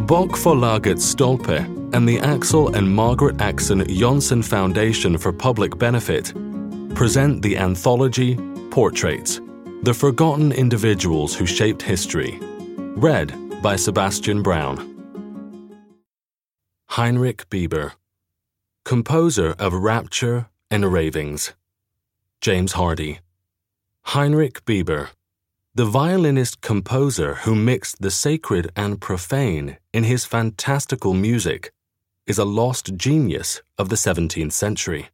Bokförlaget Stolpe and the Axel and Margaret Axon Jonsson Foundation for Public Benefit present the anthology Portraits, The Forgotten Individuals Who Shaped History, read by Sebastian Brown. Heinrich Bieber, composer of Rapture and Ravings. James Hardy. Heinrich Bieber, the violinist-composer who mixed the sacred and profane in his fantastical music, is a lost genius of the 17th century.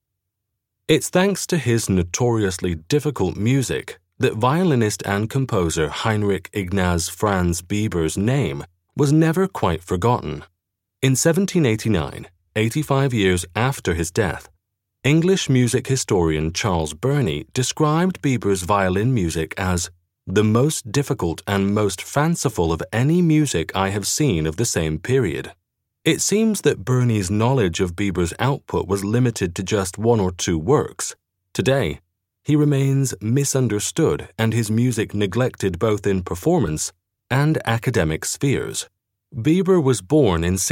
It's thanks to his notoriously difficult music that violinist and composer Heinrich Ignaz Franz Bieber's name was never quite forgotten. In 1789, 85 years after his death, English music historian Charles Burney described Bieber's violin music as the most difficult and most fanciful of any music I have seen of the same period. It seems that Burney's knowledge of Bieber's output was limited to just one or two works. Today, he remains misunderstood and his music neglected both in performance and academic spheres. Bieber was born in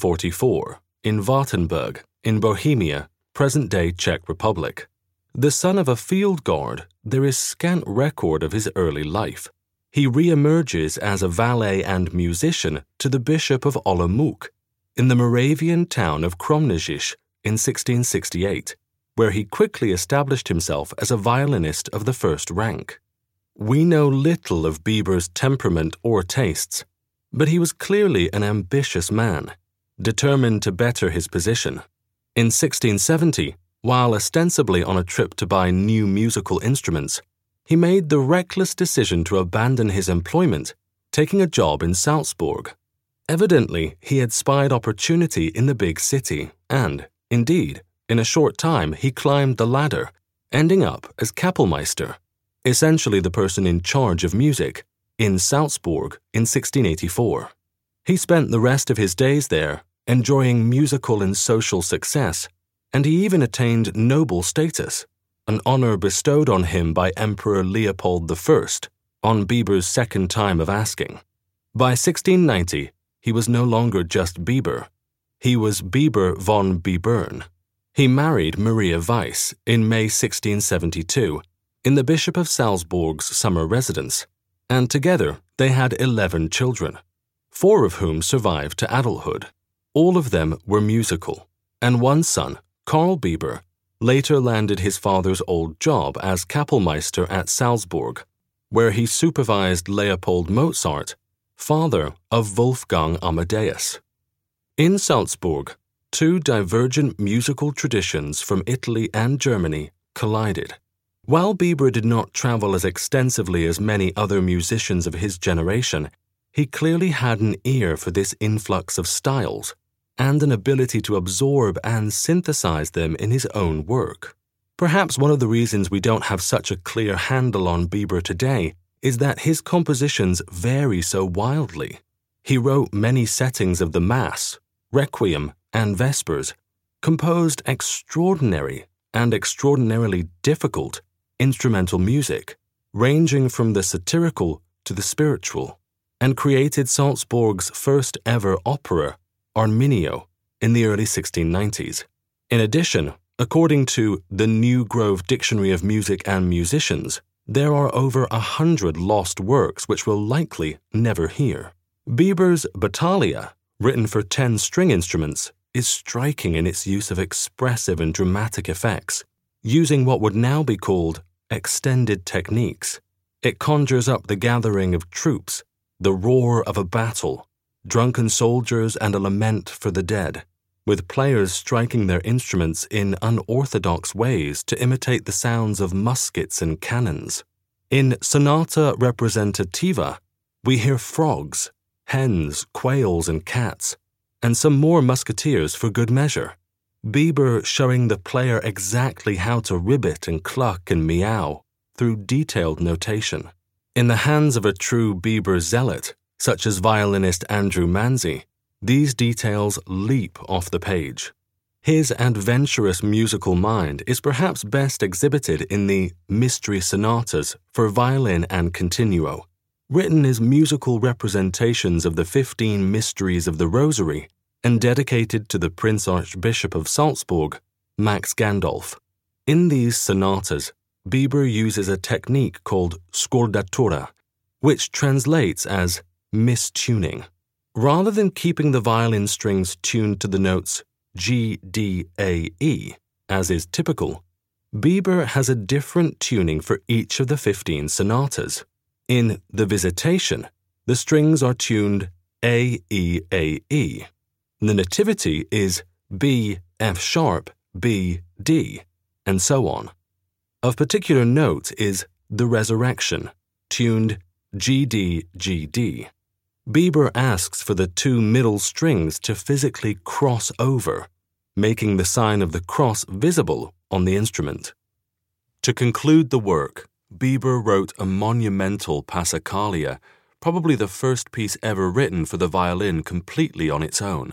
1644 in Wartenburg, in Bohemia, present-day Czech Republic. The son of a field guard, there is scant record of his early life. He re-emerges as a valet and musician to the Bishop of Olomouc in the Moravian town of Kromnichice in 1668, where he quickly established himself as a violinist of the first rank. We know little of Bieber's temperament or tastes, but he was clearly an ambitious man, determined to better his position. In 1670, while ostensibly on a trip to buy new musical instruments, he made the reckless decision to abandon his employment, taking a job in Salzburg. Evidently, he had spied opportunity in the big city, and, indeed, in a short time he climbed the ladder, ending up as Kapellmeister, essentially the person in charge of music, in Salzburg in 1684. He spent the rest of his days there, enjoying musical and social success, and he even attained noble status, an honor bestowed on him by Emperor Leopold I on Bieber's second time of asking. By 1690, he was no longer just Bieber. He was Bieber von Bibern. He married Maria Weiss in May 1672 in the Bishop of Salzburg's summer residence, and together they had 11 children, 4 of whom survived to adulthood. All of them were musical, and one son, Karl Bieber, later landed his father's old job as Kapellmeister at Salzburg, where he supervised Leopold Mozart, father of Wolfgang Amadeus. In Salzburg, two divergent musical traditions from Italy and Germany collided. While Bieber did not travel as extensively as many other musicians of his generation, he clearly had an ear for this influx of styles and an ability to absorb and synthesize them in his own work. Perhaps one of the reasons we don't have such a clear handle on Bieber today is that his compositions vary so wildly. He wrote many settings of the Mass, Requiem, and Vespers, composed extraordinary and extraordinarily difficult instrumental music, ranging from the satirical to the spiritual, and created Salzburg's first ever opera, Arminio, in the early 1690s. In addition, according to the New Grove Dictionary of Music and Musicians, there are over 100 lost works which we'll likely never hear. Bieber's Battaglia, written for 10 string instruments, is striking in its use of expressive and dramatic effects, using what would now be called extended techniques. It conjures up the gathering of troops, the roar of a battle, drunken soldiers, and a lament for the dead, with players striking their instruments in unorthodox ways to imitate the sounds of muskets and cannons. In Sonata Representativa, we hear frogs, hens, quails, and cats, and some more musketeers for good measure. Bieber showing the player exactly how to ribbit and cluck and meow through detailed notation. In the hands of a true Bieber zealot, such as violinist Andrew Manzi, these details leap off the page. His adventurous musical mind is perhaps best exhibited in the Mystery Sonatas for violin and continuo, written as musical representations of the 15 mysteries of the Rosary and dedicated to the Prince Archbishop of Salzburg, Max Gandolf. In these sonatas, Bieber uses a technique called scordatura, which translates as mistuning. Rather than keeping the violin strings tuned to the notes G, D, A, E, as is typical, Bieber has a different tuning for each of the 15 sonatas. In The Visitation, the strings are tuned A, E, A, E. The Nativity is B, F sharp, B, D, and so on. Of particular note is The Resurrection, tuned G, D, G, D. Bieber asks for the two middle strings to physically cross over, making the sign of the cross visible on the instrument. To conclude the work, Bieber wrote a monumental Passacaglia, probably the first piece ever written for the violin completely on its own.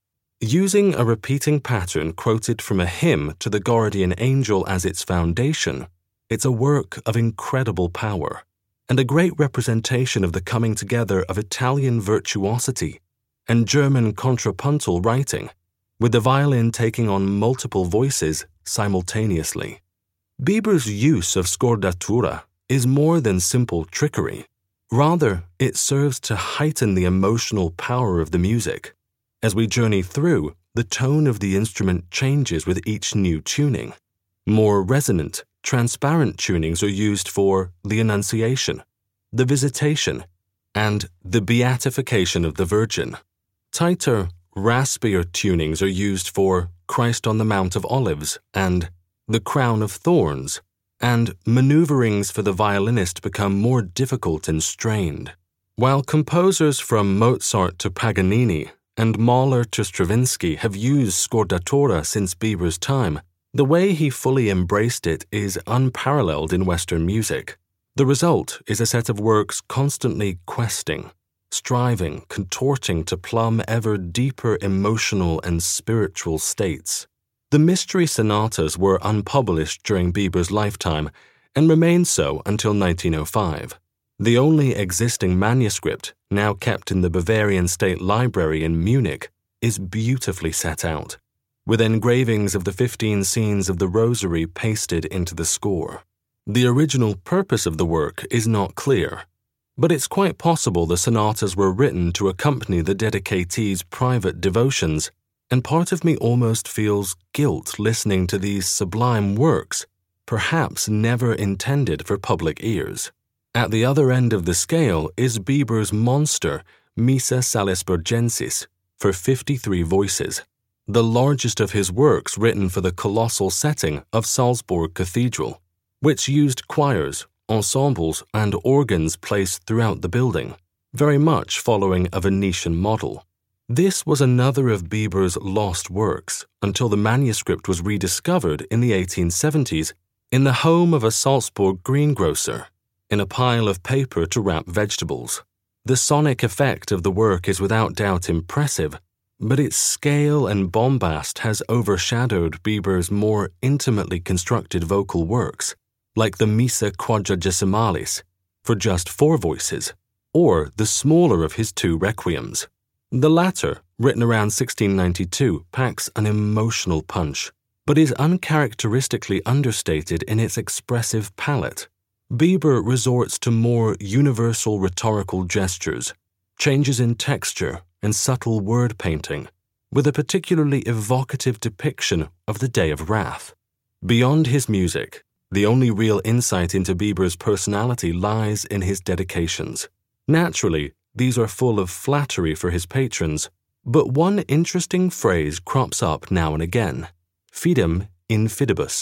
Using a repeating pattern quoted from a hymn to the guardian angel as its foundation, it's a work of incredible power and a great representation of the coming together of Italian virtuosity and German contrapuntal writing, with the violin taking on multiple voices simultaneously. Bieber's use of scordatura is more than simple trickery. Rather, it serves to heighten the emotional power of the music. As we journey through, the tone of the instrument changes with each new tuning. More resonant, transparent tunings are used for the Annunciation, the Visitation, and the Beatification of the Virgin. Tighter, raspier tunings are used for Christ on the Mount of Olives and the Crown of Thorns, and maneuverings for the violinist become more difficult and strained. While composers from Mozart to Paganini and Mahler to Stravinsky have used scordatura since Bieber's time, the way he fully embraced it is unparalleled in Western music. The result is a set of works constantly questing, striving, contorting to plumb ever deeper emotional and spiritual states. The Mystery Sonatas were unpublished during Bieber's lifetime and remained so until 1905. The only existing manuscript, now kept in the Bavarian State Library in Munich, is beautifully set out, with engravings of the 15 scenes of the Rosary pasted into the score. The original purpose of the work is not clear, but it's quite possible the sonatas were written to accompany the dedicatee's private devotions, and part of me almost feels guilt listening to these sublime works, perhaps never intended for public ears. At the other end of the scale is Bieber's monster Missa Salisburgensis for 53 voices, the largest of his works written for the colossal setting of Salzburg Cathedral, which used choirs, ensembles, and organs placed throughout the building, very much following a Venetian model. This was another of Bieber's lost works until the manuscript was rediscovered in the 1870s in the home of a Salzburg greengrocer, in a pile of paper to wrap vegetables. The sonic effect of the work is without doubt impressive, but its scale and bombast has overshadowed Bieber's more intimately constructed vocal works, like the Missa Quadragesimalis, for just 4 voices, or the smaller of his 2 requiems. The latter, written around 1692, packs an emotional punch, but is uncharacteristically understated in its expressive palette. Bieber resorts to more universal rhetorical gestures, changes in texture, and subtle word painting, with a particularly evocative depiction of the Day of Wrath. Beyond his music, the only real insight into Bieber's personality lies in his dedications. Naturally, these are full of flattery for his patrons, but one interesting phrase crops up now and again: fidem in fidibus,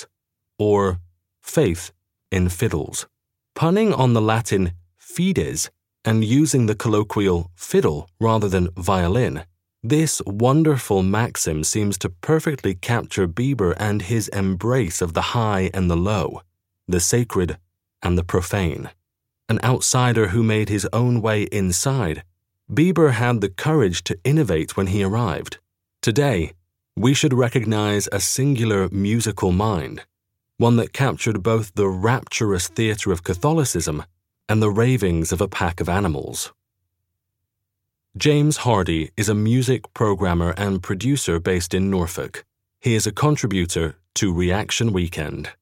or faith in fiddles. Punning on the Latin fides and using the colloquial fiddle rather than violin, this wonderful maxim seems to perfectly capture Bieber and his embrace of the high and the low, the sacred and the profane. An outsider who made his own way inside, Bieber had the courage to innovate when he arrived. Today, we should recognize a singular musical mind, one that captured both the rapturous theater of Catholicism and the ravings of a pack of animals. James Hardy is a music programmer and producer based in Norfolk. He is a contributor to Reaction Weekend.